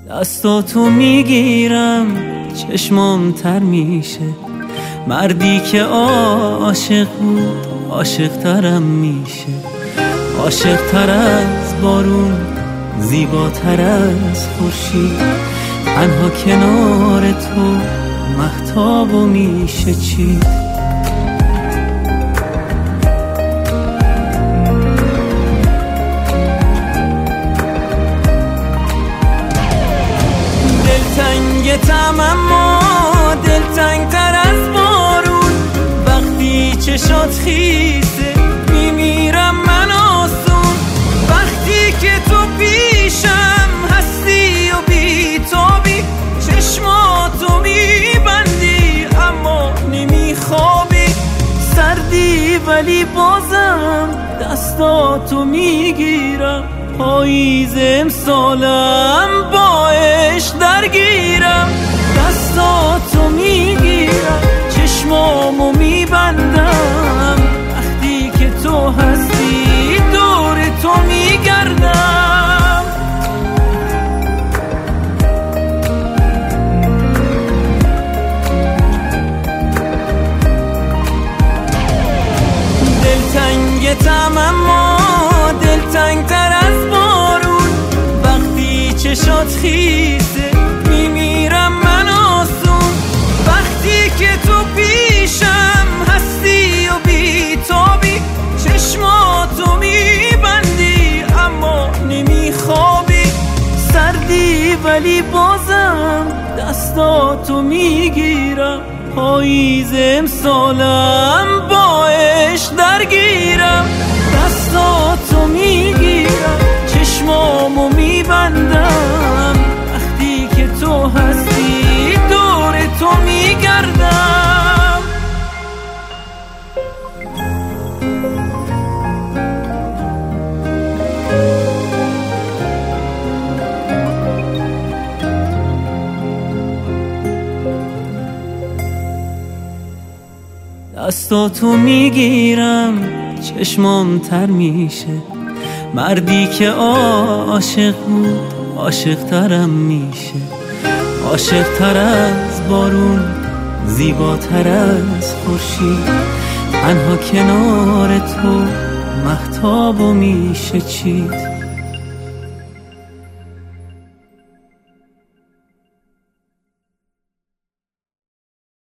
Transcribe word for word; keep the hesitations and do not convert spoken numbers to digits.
دستاتو میگیرم چشمام تر میشه، مردی که عاشق بود عاشق ترم میشه، عاشق تر از بارون، زیباتر از خورشید، تنها کنار تو مهتابو میشه چید. دلتنگتم اما دلتنگ تر از بارون، وقتی چشات خیسه میمیرم من آسون، وقتی که تو پیشم هستی و بیتابی، چشماتو میبندی اما نمیخوابی، سردی ولی بازم دستاتو میگیرم، پاییز امسالم با عشق درگیرم، دستاتو میگیرم چشمامو میبندم، وقتی که تو هستی دور تو میگردم. دلتنگتم اما دلتنگ تر از بارون، وقتی چشات خیسه میمیرم من آسون، وقتی که تو پیشم هستی و بیتابی، چشماتو میبندی اما نمیخوابی، سردی ولی بازم دستاتو میگیرم، پاییز امسالم با عشق درگیرم، دستاتو میگیرم چشمامو میبندم، وقتی که تو هستی دور تو میگردم. دستاتو میگیرم چشمام تر میشه، مردی که عاشق بود عاشق ترم میشه، عاشق تر از بارون، زیباتر از خورشید، تنها کنار تو مهتابو میشه چید.